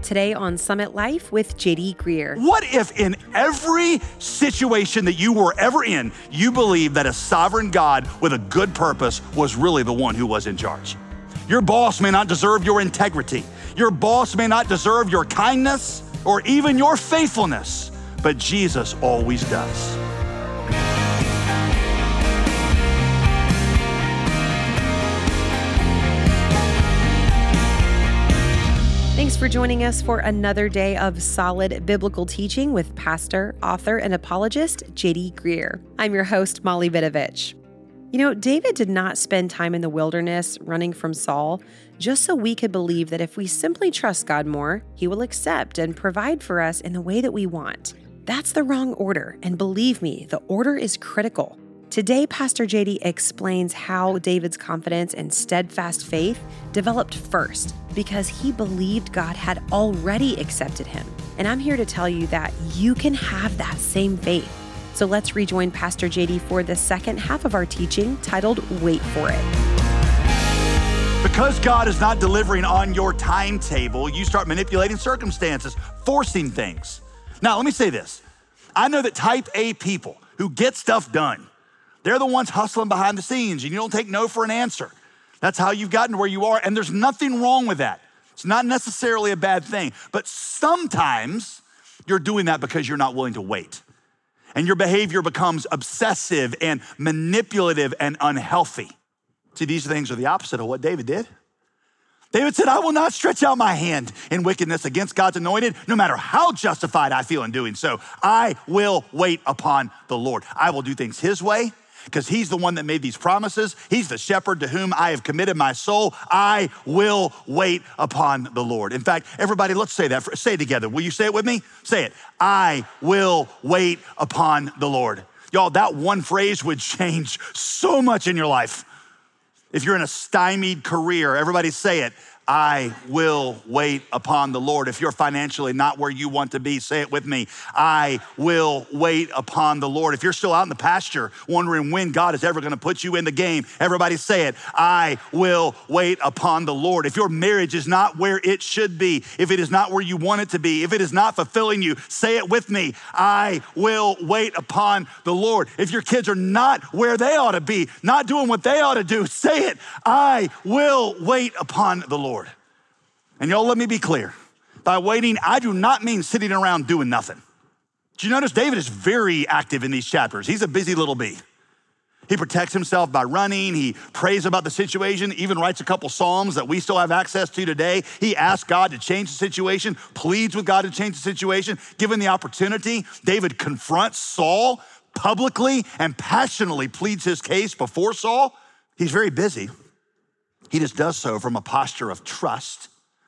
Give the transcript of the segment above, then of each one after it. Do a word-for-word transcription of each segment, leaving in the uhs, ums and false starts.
Today on Summit Life with J D Greear. What if in every situation that you were ever in, you believed that a sovereign God with a good purpose was really the one who was in charge? Your boss may not deserve your integrity. Your boss may not deserve your kindness or even your faithfulness, but Jesus always does. Thanks for joining us for another day of solid biblical teaching with pastor, author, and apologist J D Greear. I'm your host, Molly Vidovich. You know, David did not spend time in the wilderness running from Saul just so we could believe that if we simply trust God more, He will accept and provide for us in the way that we want. That's the wrong order, and believe me, the order is critical. Today, Pastor J D explains how David's confidence and steadfast faith developed first because he believed God had already accepted him. And I'm here to tell you that you can have that same faith. So let's rejoin Pastor J D for the second half of our teaching titled, Wait for It. Because God is not delivering on your timetable, you start manipulating circumstances, forcing things. Now, let me say this. I know that type A people who get stuff done, they're the ones hustling behind the scenes, and you don't take no for an answer. That's how you've gotten to where you are, and there's nothing wrong with that. It's not necessarily a bad thing, but sometimes you're doing that because you're not willing to wait, and your behavior becomes obsessive and manipulative and unhealthy. See, these things are the opposite of what David did. David said, I will not stretch out my hand in wickedness against God's anointed, no matter how justified I feel in doing so. I will wait upon the Lord. I will do things His way, because He's the one that made these promises. He's the shepherd to whom I have committed my soul. I will wait upon the Lord. In fact, everybody, let's say that. Say it together. Will you say it with me? Say it. I will wait upon the Lord. Y'all, that one phrase would change so much in your life. If you're in a stymied career, everybody say it. I will wait upon the Lord. If you're financially not where you want to be, say it with me. I will wait upon the Lord. If you're still out in the pasture wondering when God is ever going to put you in the game, everybody say it. I will wait upon the Lord. If your marriage is not where it should be, if it is not where you want it to be, if it is not fulfilling you, say it with me. I will wait upon the Lord. If your kids are not where they ought to be, not doing what they ought to do, say it. I will wait upon the Lord. And y'all, let me be clear. By waiting, I do not mean sitting around doing nothing. Did you notice David is very active in these chapters? He's a busy little bee. He protects himself by running. He prays about the situation, even writes a couple Psalms that we still have access to today. He asks God to change the situation, pleads with God to change the situation. Given the opportunity, David confronts Saul publicly and passionately pleads his case before Saul. He's very busy. He just does so from a posture of trust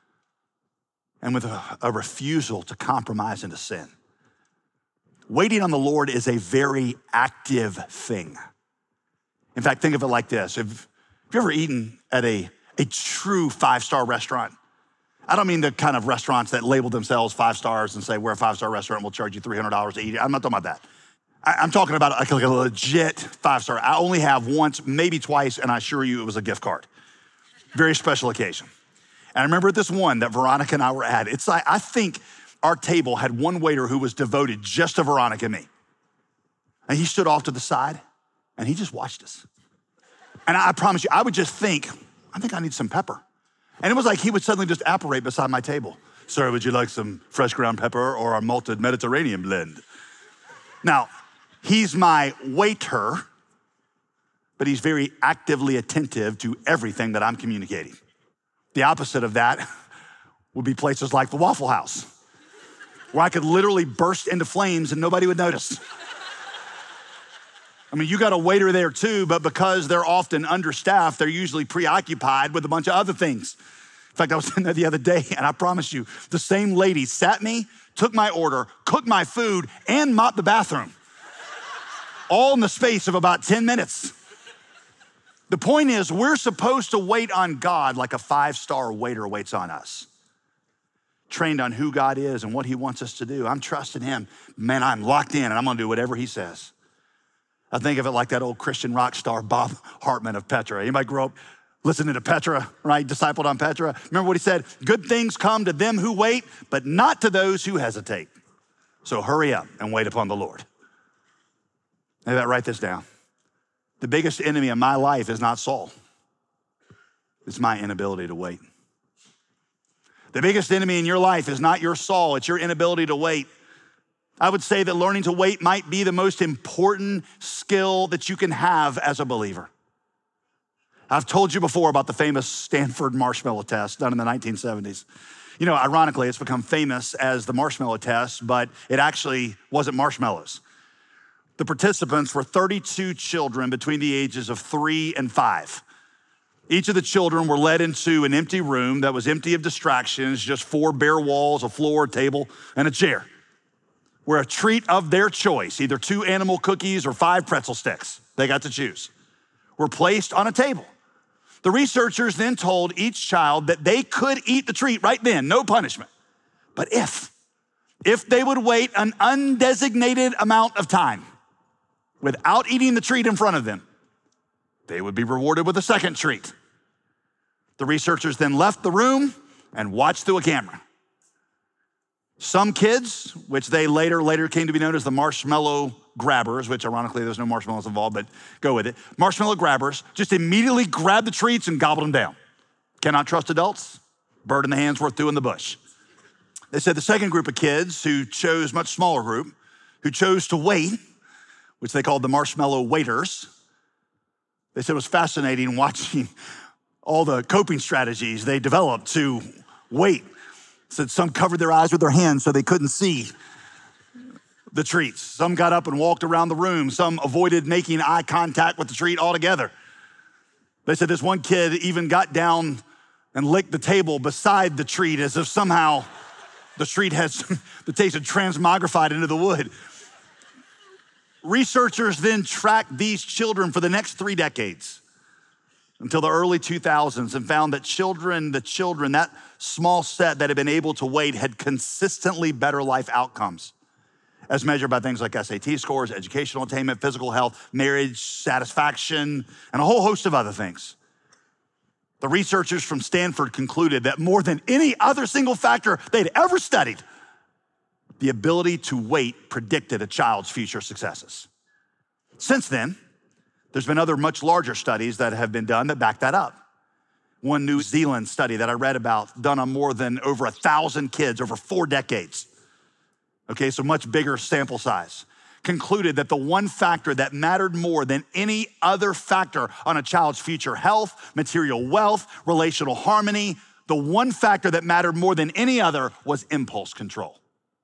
and with a, a refusal to compromise into sin. Waiting on the Lord is a very active thing. In fact, think of it like this. Have, have you ever eaten at a, a true five-star restaurant? I don't mean the kind of restaurants that label themselves five stars and say, we're a five-star restaurant, we'll charge you three hundred dollars to eat it. I'm not talking about that. I, I'm talking about like, like a legit five-star. I only have once, maybe twice, and I assure you it was a gift card. Very special occasion. And I remember this one that Veronica and I were at. It's like, I think our table had one waiter who was devoted just to Veronica and me. And he stood off to the side and he just watched us. And I promise you, I would just think, I think I need some pepper. And it was like he would suddenly just apparate beside my table. Sir, would you like some fresh ground pepper or a malted Mediterranean blend? Now, he's my waiter, but he's very actively attentive to everything that I'm communicating. The opposite of that would be places like the Waffle House, where I could literally burst into flames and nobody would notice. I mean, you got a waiter there too, but because they're often understaffed, they're usually preoccupied with a bunch of other things. In fact, I was in there the other day and I promise you, the same lady sat me, took my order, cooked my food, and mopped the bathroom. All in the space of about ten minutes. The point is, we're supposed to wait on God like a five-star waiter waits on us. Trained on who God is and what He wants us to do. I'm trusting Him. Man, I'm locked in and I'm gonna do whatever He says. I think of it like that old Christian rock star, Bob Hartman of Petra. Anybody grow up Listening to Petra, right? Discipled on Petra. Remember what he said? Good things come to them who wait, but not to those who hesitate. So hurry up and wait upon the Lord. Maybe I write this down. The biggest enemy of my life is not Saul. It's my inability to wait. The biggest enemy in your life is not your Saul, it's your inability to wait. I would say that learning to wait might be the most important skill that you can have as a believer. I've told you before about the famous Stanford marshmallow test done in the nineteen seventies. You know, ironically, it's become famous as the marshmallow test, but it actually wasn't marshmallows. The participants were thirty-two children between the ages of three and five. Each of the children were led into an empty room that was empty of distractions, just four bare walls, a floor, a table, and a chair, where a treat of their choice, either two animal cookies or five pretzel sticks, they got to choose, were placed on a table. The researchers then told each child that they could eat the treat right then, no punishment. But if, if they would wait an undesignated amount of time without eating the treat in front of them, they would be rewarded with a second treat. The researchers then left the room and watched through a camera. Some kids, which they later later came to be known as the marshmallow grabbers, which ironically there's no marshmallows involved, but go with it. Marshmallow grabbers just immediately grabbed the treats and gobbled them down. Cannot trust adults. Bird in the hand's worth two in the bush. They said the second group of kids, who chose, much smaller group, who chose to wait, which they called the marshmallow waiters, they said it was fascinating watching all the coping strategies they developed to wait. Said some covered their eyes with their hands so they couldn't see the treats. Some got up and walked around the room. Some avoided making eye contact with the treat altogether. They said this one kid even got down and licked the table beside the treat as if somehow the treat had the taste had transmogrified into the wood. Researchers then tracked these children for the next three decades until the early two thousands and found that children, the children, that small set that had been able to wait had consistently better life outcomes as measured by things like S A T scores, educational attainment, physical health, marriage, satisfaction, and a whole host of other things. The researchers from Stanford concluded that more than any other single factor they'd ever studied, the ability to wait predicted a child's future successes. Since then, there's been other much larger studies that have been done that back that up. One New Zealand study that I read about, done on more than over a thousand kids over four decades. Okay, so much bigger sample size. Concluded that the one factor that mattered more than any other factor on a child's future health, material wealth, relational harmony, the one factor that mattered more than any other was impulse control.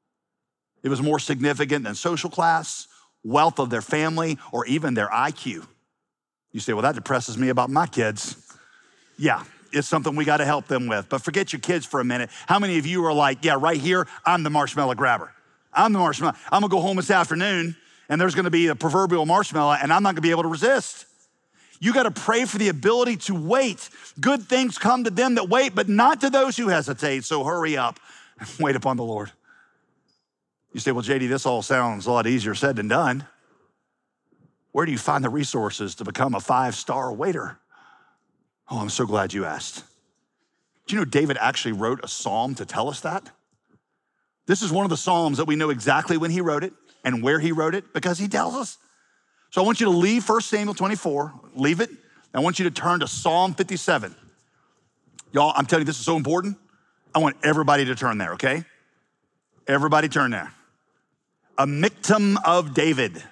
It was more significant than social class, wealth of their family, or even their I Q. You say, well, that depresses me about my kids. Yeah, it's something we gotta help them with. But forget your kids for a minute. How many of you are like, yeah, right here, I'm the marshmallow grabber. I'm the marshmallow. I'm gonna go home this afternoon and there's gonna be a proverbial marshmallow and I'm not gonna be able to resist. You gotta pray for the ability to wait. Good things come to them that wait, but not to those who hesitate. So hurry up and wait upon the Lord. You say, well, J D, this all sounds a lot easier said than done. Where do you find the resources to become a five-star waiter? Oh, I'm so glad you asked. Do you know David actually wrote a psalm to tell us that? This is one of the psalms that we know exactly when he wrote it and where he wrote it because he tells us. So I want you to leave First Samuel twenty-four, leave it. I want you to turn to Psalm fifty-seven. Y'all, I'm telling you, this is so important. I want everybody to turn there, okay? Everybody turn there. A miktam of David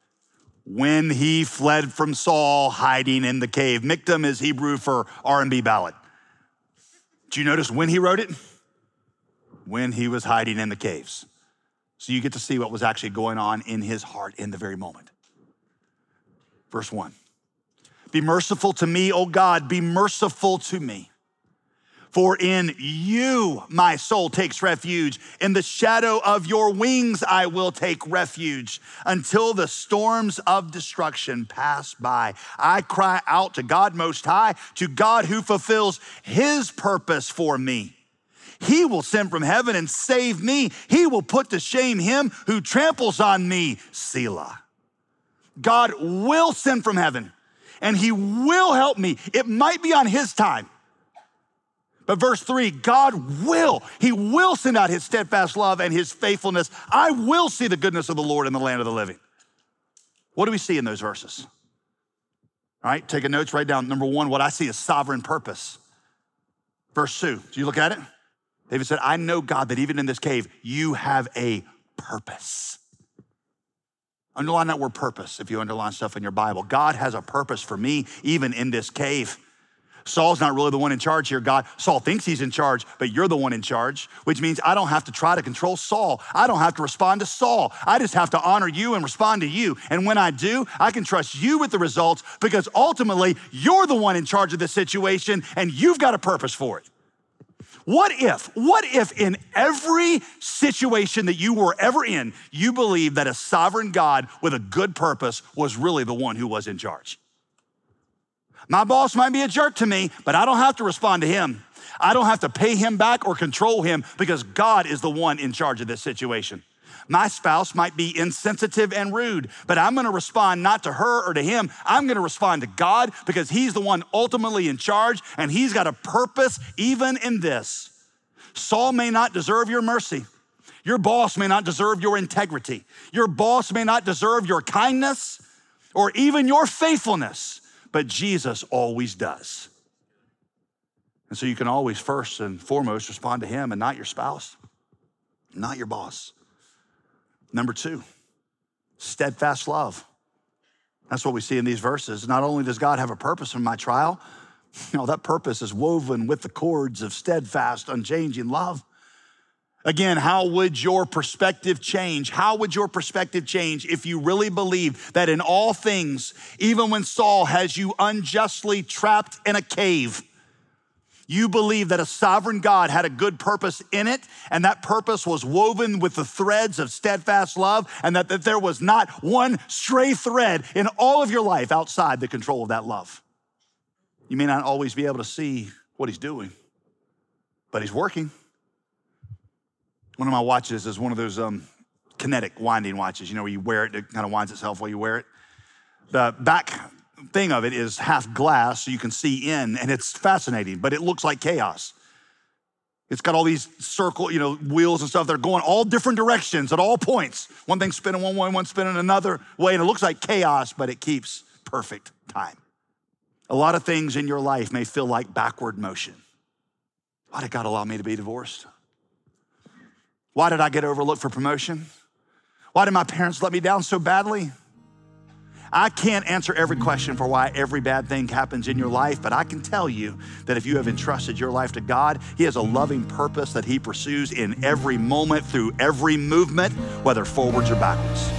when he fled from Saul hiding in the cave. Miktam is Hebrew for R and B ballad. Did you notice when he wrote it? When he was hiding in the caves. So you get to see what was actually going on in his heart in the very moment. Verse one, be merciful to me, O God, be merciful to me. For in you my soul takes refuge. In the shadow of your wings I will take refuge until the storms of destruction pass by. I cry out to God Most High, to God who fulfills his purpose for me. He will send from heaven and save me. He will put to shame him who tramples on me, Selah. God will send from heaven and he will help me. It might be on his time. But verse three, God will, he will send out his steadfast love and his faithfulness. I will see the goodness of the Lord in the land of the living. What do we see in those verses? All right, take a notes, write down. Number one, what I see is sovereign purpose. Verse two, do you look at it? David said, I know, God, that even in this cave, you have a purpose. Underline that word purpose if you underline stuff in your Bible. God has a purpose for me, even in this cave. Saul's not really the one in charge here, God. Saul thinks he's in charge, but you're the one in charge, which means I don't have to try to control Saul. I don't have to respond to Saul. I just have to honor you and respond to you. And when I do, I can trust you with the results because ultimately you're the one in charge of this situation and you've got a purpose for it. What if, what if in every situation that you were ever in, you believed that a sovereign God with a good purpose was really the one who was in charge? My boss might be a jerk to me, but I don't have to respond to him. I don't have to pay him back or control him because God is the one in charge of this situation. My spouse might be insensitive and rude, but I'm gonna respond not to her or to him. I'm gonna respond to God because he's the one ultimately in charge and he's got a purpose even in this. Saul may not deserve your mercy. Your boss may not deserve your integrity. Your boss may not deserve your kindness or even your faithfulness. But Jesus always does. And so you can always first and foremost respond to him and not your spouse, not your boss. Number two, steadfast love. That's what we see in these verses. Not only does God have a purpose in my trial, you know, that purpose is woven with the cords of steadfast, unchanging love. Again, how would your perspective change? How would your perspective change if you really believe that in all things, even when Saul has you unjustly trapped in a cave, you believe that a sovereign God had a good purpose in it, and that purpose was woven with the threads of steadfast love, and that, that there was not one stray thread in all of your life outside the control of that love. You may not always be able to see what he's doing, but he's working. One of my watches is one of those um, kinetic winding watches, you know, where you wear it, it kind of winds itself while you wear it. The back thing of it is half glass so you can see in, and it's fascinating, but it looks like chaos. It's got all these circle, you know, wheels and stuff that are going all different directions at all points. One thing's spinning one way, one spinning another way, and it looks like chaos, but it keeps perfect time. A lot of things in your life may feel like backward motion. Why did God allow me to be divorced? Why did I get overlooked for promotion? Why did my parents let me down so badly? I can't answer every question for why every bad thing happens in your life, but I can tell you that if you have entrusted your life to God, he has a loving purpose that he pursues in every moment, through every movement, whether forwards or backwards.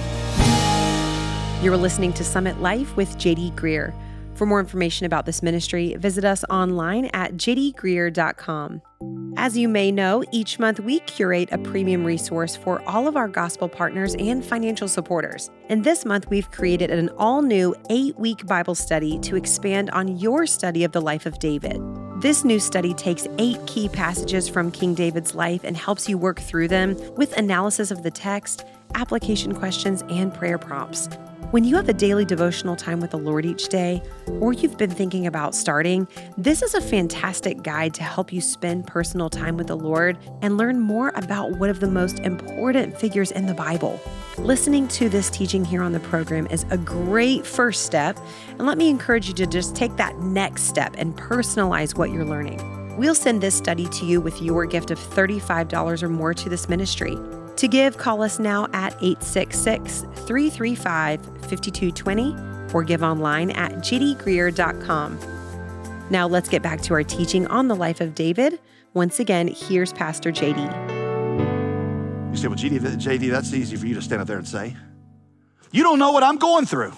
You're listening to Summit Life with J D Greear. For more information about this ministry, visit us online at j d greear dot com. As you may know, each month we curate a premium resource for all of our gospel partners and financial supporters. And this month we've created an all-new eight-week Bible study to expand on your study of the life of David. This new study takes eight key passages from King David's life and helps you work through them with analysis of the text, application questions, and prayer prompts. When you have a daily devotional time with the Lord each day, or you've been thinking about starting, this is a fantastic guide to help you spend personal time with the Lord and learn more about one of the most important figures in the Bible. Listening to this teaching here on the program is a great first step, and let me encourage you to just take that next step and personalize what you're learning. We'll send this study to you with your gift of thirty-five dollars or more to this ministry. To give, call us now at eight six six, three three five, five two two zero or give online at j d greear dot com. Now let's get back to our teaching on the life of David. Once again, here's Pastor J D. You say, well, J D, J D, that's easy for you to stand up there and say. You don't know what I'm going through.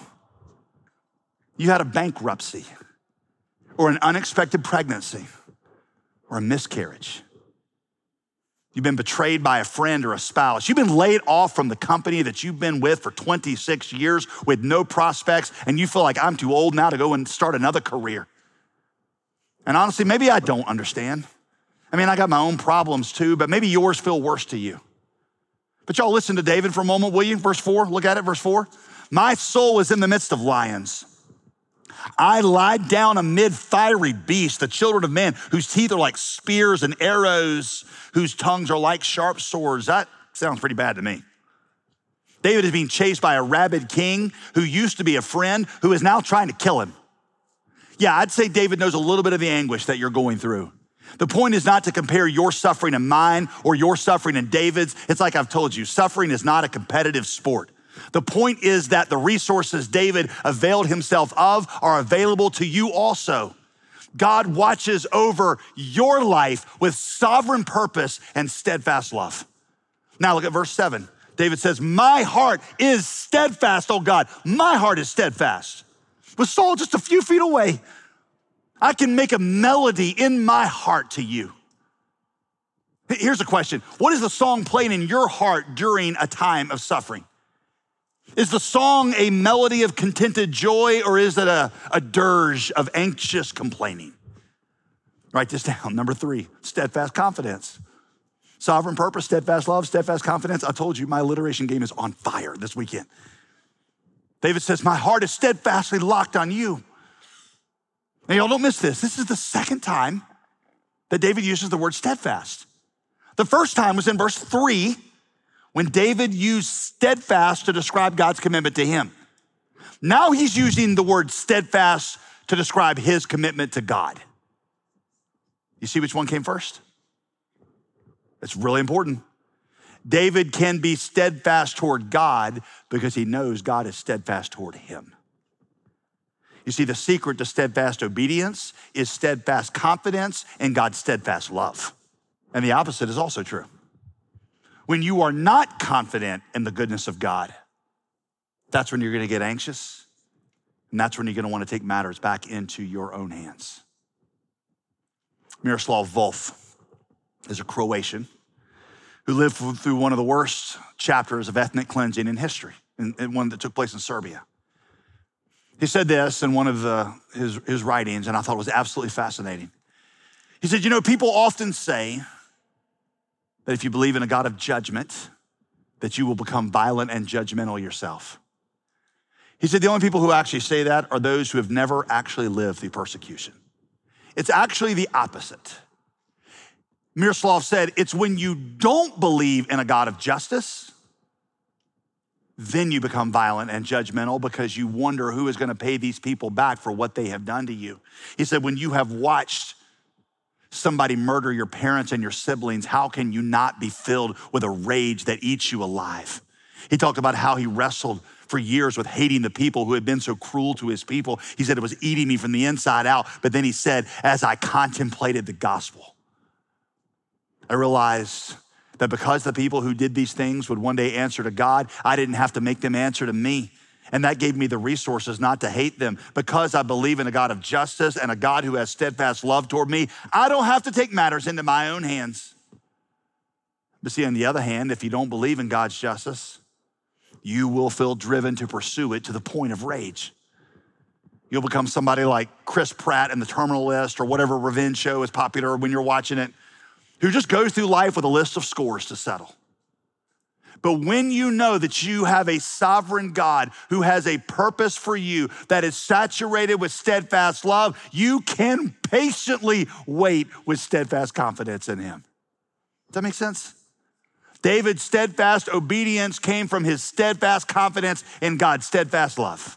You had a bankruptcy or an unexpected pregnancy or a miscarriage. You've been betrayed by a friend or a spouse. You've been laid off from the company that you've been with for twenty-six years with no prospects, and you feel like I'm too old now to go and start another career. And honestly, maybe I don't understand. I mean, I got my own problems too, but maybe yours feel worse to you. But y'all listen to David for a moment, will you? Verse four, look at it, verse four. My soul is in the midst of lions. I lie down amid fiery beasts, the children of men, whose teeth are like spears and arrows, whose tongues are like sharp swords. That sounds pretty bad to me. David is being chased by a rabid king who used to be a friend, who is now trying to kill him. Yeah, I'd say David knows a little bit of the anguish that you're going through. The point is not to compare your suffering and mine or your suffering and David's. It's like I've told you, suffering is not a competitive sport. The point is that the resources David availed himself of are available to you also. God watches over your life with sovereign purpose and steadfast love. Now look at verse seven. David says, my heart is steadfast, oh God. My heart is steadfast. With Saul just a few feet away, I can make a melody in my heart to you. Here's a question. What is the song playing in your heart during a time of suffering? Is the song a melody of contented joy, or is it a, a dirge of anxious complaining? Write this down. Number three, steadfast confidence. Sovereign purpose, steadfast love, steadfast confidence. I told you my alliteration game is on fire this weekend. David says, my heart is steadfastly locked on you. Now, y'all don't miss this. This is the second time that David uses the word steadfast. The first time was in verse three, when David used steadfast to describe God's commitment to him. Now he's using the word steadfast to describe his commitment to God. You see which one came first? It's really important. David can be steadfast toward God because he knows God is steadfast toward him. You see, the secret to steadfast obedience is steadfast confidence in God's steadfast love. And the opposite is also true. When you are not confident in the goodness of God, that's when you're gonna get anxious, and that's when you're gonna wanna take matters back into your own hands. Miroslav Volf is a Croatian who lived through one of the worst chapters of ethnic cleansing in history, and one that took place in Serbia. He said this in one of the, his, his writings, and I thought it was absolutely fascinating. He said, you know, people often say that if you believe in a God of judgment, that you will become violent and judgmental yourself. He said the only people who actually say that are those who have never actually lived through persecution. It's actually the opposite. Miroslav said, it's when you don't believe in a God of justice, then you become violent and judgmental because you wonder who is gonna pay these people back for what they have done to you. He said, when you have watched somebody murder your parents and your siblings, how can you not be filled with a rage that eats you alive? He talked about how he wrestled for years with hating the people who had been so cruel to his people. He said it was eating me from the inside out, but then he said, as I contemplated the gospel, I realized that because the people who did these things would one day answer to God, I didn't have to make them answer to me. And that gave me the resources not to hate them. Because I believe in a God of justice and a God who has steadfast love toward me, I don't have to take matters into my own hands. But see, on the other hand, if you don't believe in God's justice, you will feel driven to pursue it to the point of rage. You'll become somebody like Chris Pratt in The Terminal List or whatever revenge show is popular when you're watching it, who just goes through life with a list of scores to settle. But when you know that you have a sovereign God who has a purpose for you that is saturated with steadfast love, you can patiently wait with steadfast confidence in him. Does that make sense? David's steadfast obedience came from his steadfast confidence in God's steadfast love.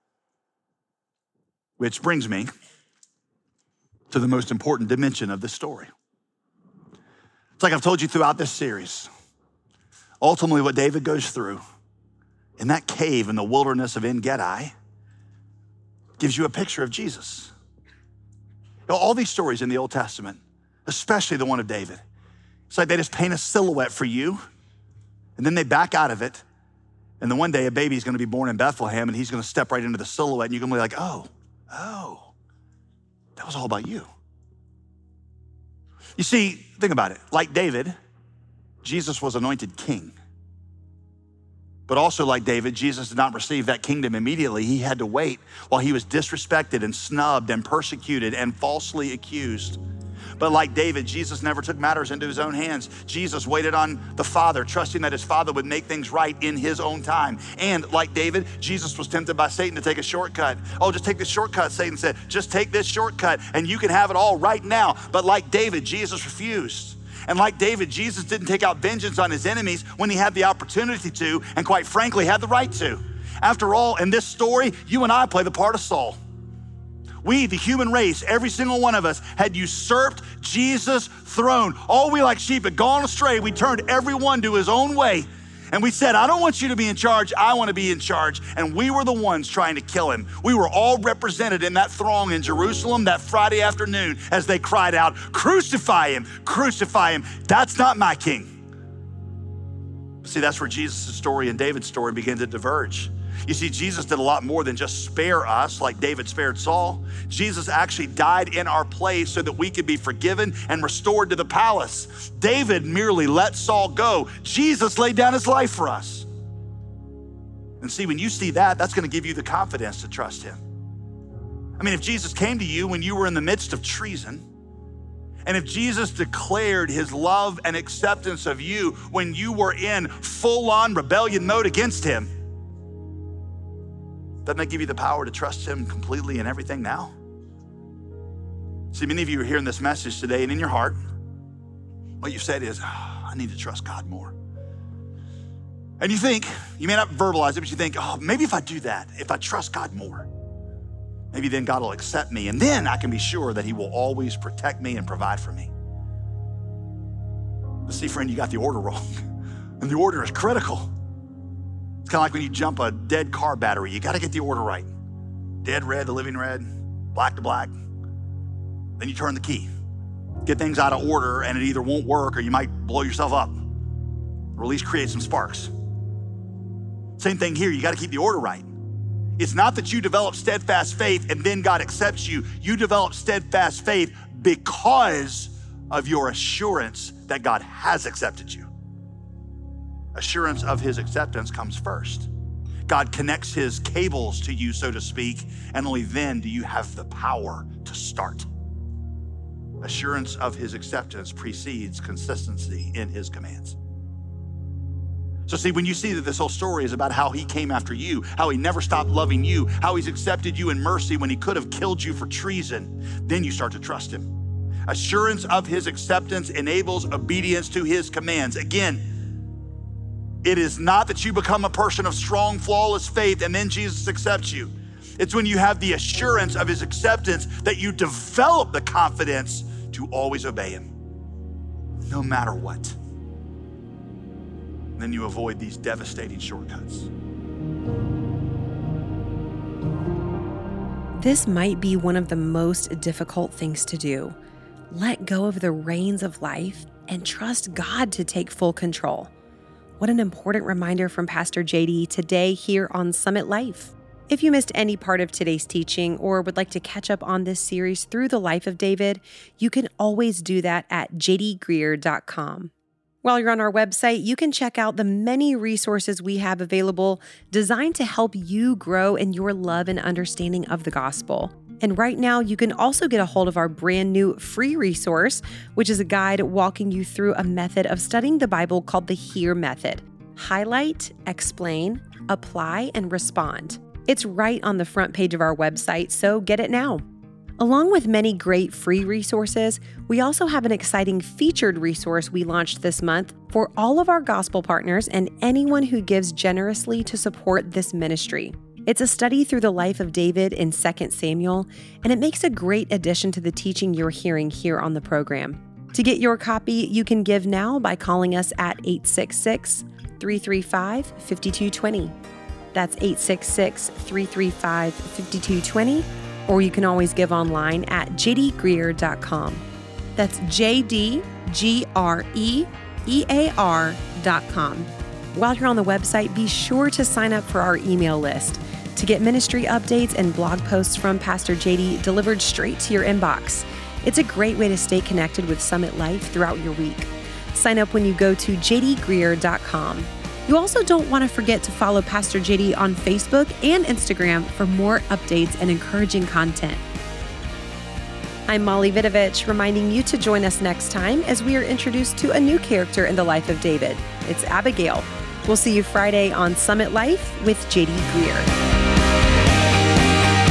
Which brings me to the most important dimension of this story. It's like I've told you throughout this series. Ultimately, what David goes through in that cave in the wilderness of En-Gedi gives you a picture of Jesus. You know, all these stories in the Old Testament, especially the one of David, it's like they just paint a silhouette for you, and then they back out of it, and then one day a baby is gonna be born in Bethlehem, and he's gonna step right into the silhouette, and you're gonna be like, oh, oh, that was all about you. You see, think about it. Like David, Jesus was anointed king. But also like David, Jesus did not receive that kingdom immediately. He had to wait while he was disrespected and snubbed and persecuted and falsely accused. But like David, Jesus never took matters into his own hands. Jesus waited on the Father, trusting that his Father would make things right in his own time. And like David, Jesus was tempted by Satan to take a shortcut. Oh, just take this shortcut, Satan said. Just take this shortcut and you can have it all right now. But like David, Jesus refused. And like David, Jesus didn't take out vengeance on his enemies when he had the opportunity to, and quite frankly, had the right to. After all, in this story, you and I play the part of Saul. We, the human race, every single one of us, had usurped Jesus' throne. All we like sheep had gone astray. We turned everyone to his own way. And we said, I don't want you to be in charge. I want to be in charge. And we were the ones trying to kill him. We were all represented in that throng in Jerusalem that Friday afternoon as they cried out, crucify him, crucify him. That's not my king. See, that's where Jesus' story and David's story begin to diverge. You see, Jesus did a lot more than just spare us like David spared Saul. Jesus actually died in our place so that we could be forgiven and restored to the palace. David merely let Saul go. Jesus laid down his life for us. And see, when you see that, that's gonna give you the confidence to trust him. I mean, if Jesus came to you when you were in the midst of treason, and if Jesus declared his love and acceptance of you when you were in full-on rebellion mode against him, doesn't that give you the power to trust him completely in everything now? See, many of you are hearing this message today, and in your heart, what you've said is, oh, I need to trust God more. And you think, you may not verbalize it, but you think, oh, maybe if I do that, if I trust God more, maybe then God will accept me, and then I can be sure that he will always protect me and provide for me. But see, friend, you got the order wrong, and the order is critical. It's kind of like when you jump a dead car battery. You got to get the order right. Dead red to living red, black to black. Then you turn the key. Get things out of order and it either won't work or you might blow yourself up, or at least create some sparks. Same thing here, you got to keep the order right. It's not that you develop steadfast faith and then God accepts you. You develop steadfast faith because of your assurance that God has accepted you. Assurance of his acceptance comes first. God connects his cables to you, so to speak, and only then do you have the power to start. Assurance of his acceptance precedes consistency in his commands. So see, when you see that this whole story is about how he came after you, how he never stopped loving you, how he's accepted you in mercy when he could have killed you for treason, then you start to trust him. Assurance of his acceptance enables obedience to his commands. Again, it is not that you become a person of strong, flawless faith and then Jesus accepts you. It's when you have the assurance of his acceptance that you develop the confidence to always obey him, no matter what. And then you avoid these devastating shortcuts. This might be one of the most difficult things to do. Let go of the reins of life and trust God to take full control. What an important reminder from Pastor J D today here on Summit Life. If you missed any part of today's teaching or would like to catch up on this series through the life of David, you can always do that at j d greer dot com. While you're on our website, you can check out the many resources we have available designed to help you grow in your love and understanding of the gospel. And right now, you can also get a hold of our brand new free resource, which is a guide walking you through a method of studying the Bible called the HEAR method. Highlight, explain, apply, and respond. It's right on the front page of our website, so get it now. Along with many great free resources, we also have an exciting featured resource we launched this month for all of our gospel partners and anyone who gives generously to support this ministry. It's a study through the life of David in Second Samuel, and it makes a great addition to the teaching you're hearing here on the program. To get your copy, you can give now by calling us at eight six six, three three five, five two two zero. That's eight six six, three three five, five two two zero, or you can always give online at j d greer dot com. That's J D G R E E A R dot com. While you're on the website, be sure to sign up for our email list to get ministry updates and blog posts from Pastor J D delivered straight to your inbox. It's a great way to stay connected with Summit Life throughout your week. Sign up when you go to j d greer dot com. You also don't want to forget to follow Pastor J D on Facebook and Instagram for more updates and encouraging content. I'm Molly Vidovich, reminding you to join us next time as we are introduced to a new character in the life of David. It's Abigail. We'll see you Friday on Summit Life with J D Greer.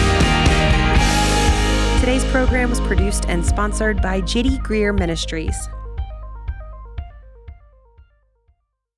Today's program was produced and sponsored by J D Greer Ministries.